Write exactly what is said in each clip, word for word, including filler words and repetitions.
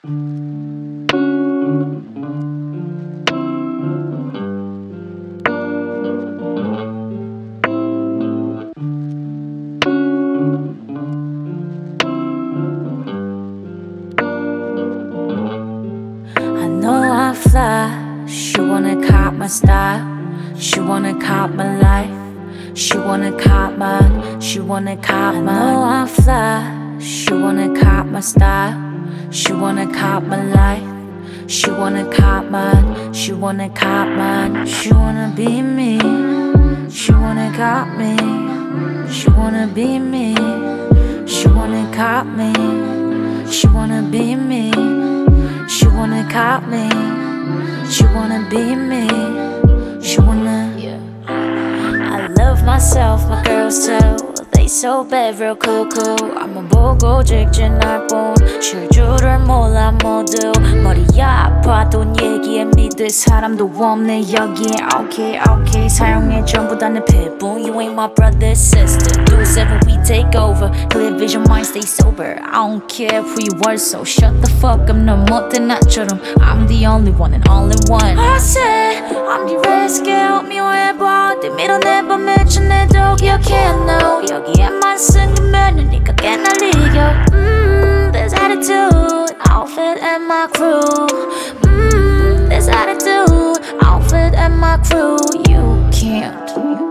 I know I fly. She wanna cop my style. She wanna cop my life. She wanna cop mine. She wanna cop mine. I know I fly. She wanna cop my style. She wanna cop my life. She wanna cop mine. She wanna cop mine. She wanna be me. She wanna cop me. She wanna be me. She wanna cop me. She wanna be me. She wanna cop me. She wanna be me. She wanna. I love myself, my girls too. They so bad, real cool, cool. I'm 보고 직진할 뿐 쉴 줄을 몰라 모두. 머리야 아파 돈 얘기에 믿을 사람도 없네 여기에. Okay, okay, 사용해 전부 다 내 패분. You ain't my brother, sister. Do seven, we take over. Clear vision, mind stay sober. I don't care who you were, so shut the fuck up. 너 못된 나처럼 I'm the only one and only one. I said I'm the rest, help me wherever. 네 밀어내봐 미쳐내도 기억해 너 여기에만 쓰면 니가 꽤나 이겨. Mm, this attitude, outfit and my crew. Mm, this attitude, outfit and my crew. You can't.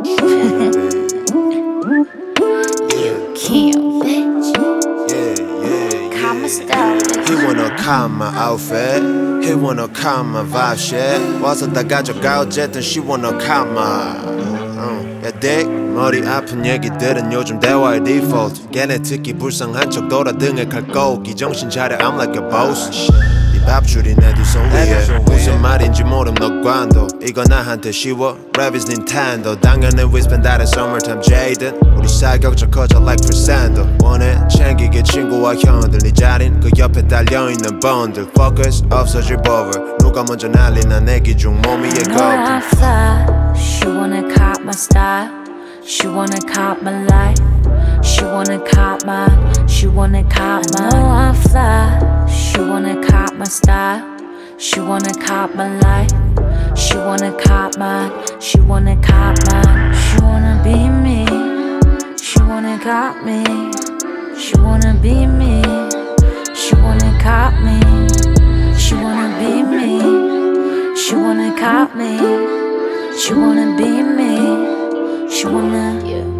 You can't, bitch. Cop my style, bitch. He wanna cop my outfit. He wanna cop my vibe shit. 와서 다 가져가 어쨌든 she wanna cop my uh, 야 dick 머리 아픈 얘기들은 요즘 대화의 default. 걔네 특히 불쌍한 척 돌아 등에 칼꼭. 정신 차려 I'm like a boss. 네 밥줄이 내 두 손 위에 무슨 말인지 모름 너 관도. 이거 나한테 쉬워 Rap is Nintendo. 당연히 we spend that in summertime jaded. 우리 사이 격차 커져 like crescendo. 원해 챙기게 친구와 형들. 네 자린 그 옆에 달려있는 번들. Focus 없어질 버블. 누가 먼저 난리나 내기 중 몸 위에 I know I 거들. fly. She wanna cop my style. She wanna cop my life. She wanna cop mine. She wanna cop mine. I know I fly. She wanna cop my style. She wanna cop my life. She wanna cop mine. She wanna cop mine. She wanna be me. She wanna cop me. She wanna be me. She wanna cop me. She wanna be me. She wanna cop me. She wanna be me. She wanna.